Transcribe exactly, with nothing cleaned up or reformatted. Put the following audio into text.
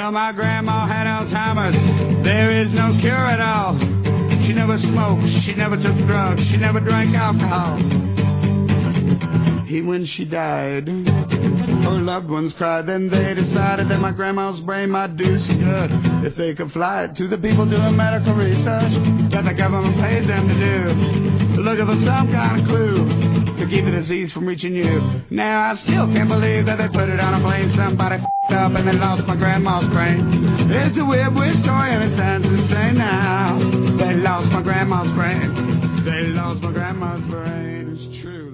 Well, my grandma had Alzheimer's. There is no cure at all. She never smoked. She never took drugs. She never drank alcohol. He, when she died, her loved ones cried. Then they decided that my grandma's brain might do some good if they could fly it to the people doing medical research that the government pays them to do, looking for some kind of clue to keep the disease from reaching you. Now I still can't believe that they put it on a plane. Somebody f***ed up and they lost my grandma's brain. It's a weird, weird story and it sounds insane now. They lost my grandma's brain. They lost my grandma's brain. It's true.